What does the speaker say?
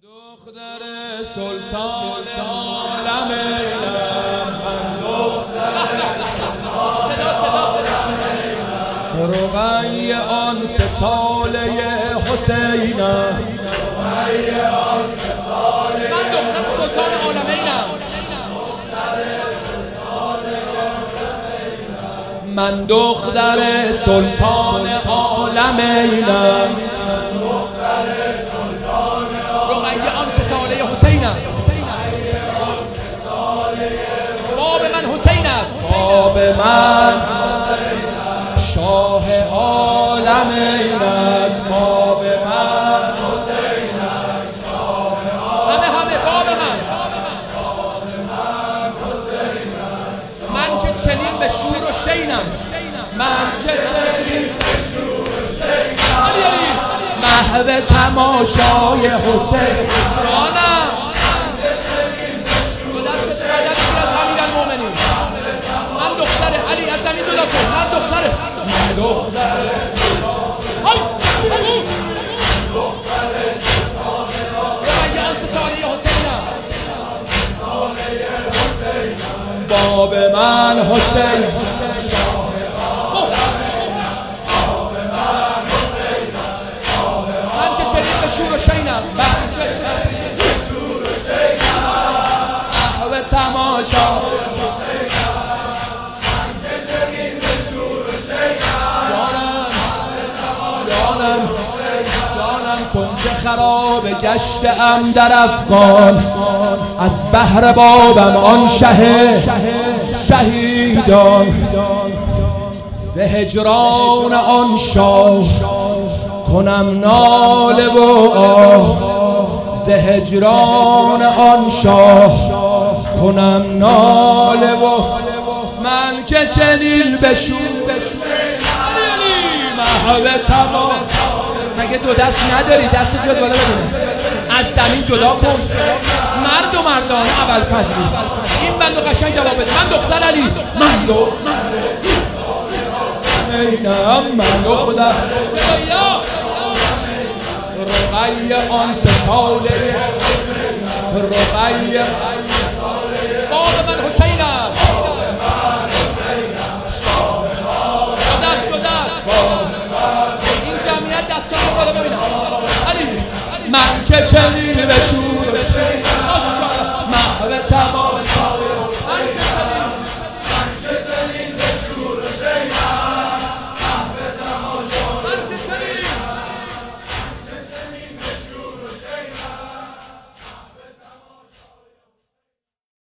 دختر سلطان عالمینم، من دختر رقیه آن 3 ساله حسینم، من دختر سلطان عالمینم، من دختر سلطان عالمینم، رقیه آن 3 ساله حسینم، باب من حسین است، باب من شاه عالمین است، باب من حسین است، شاه عالمین، همه باب من حسین است، من که چنین به شور و شینم، من که چنین به شور و شینم، محو تماشای حسین جانم، من دختر علی از زمین جدا کن، من دختر رقیه آن 3 ساله حسینم، باب من حسین، من که چنین به شور و شینم، من که چنین به شور و شینم، محو تماشا کنج خراب گشتم در افغان، از بهر بابم آن شهیدان، ز هجران آن شاه کنم ناله و آه، ز هجران آن شاه کنم ناله و من که چنین بشور محو تمام. مگه 2 دست نداری؟ دست بیاد بالا ببینه، از زمین جدا کن، مرد و مردان اول پذیری، این بندو قشنگ جواب بده، من دختر علی، من دختر رقیه آن 3 ساله، رقیه باب من حسین است، این جمعیت دستان رو بالا ببینم، من که چنین به شور محو تمام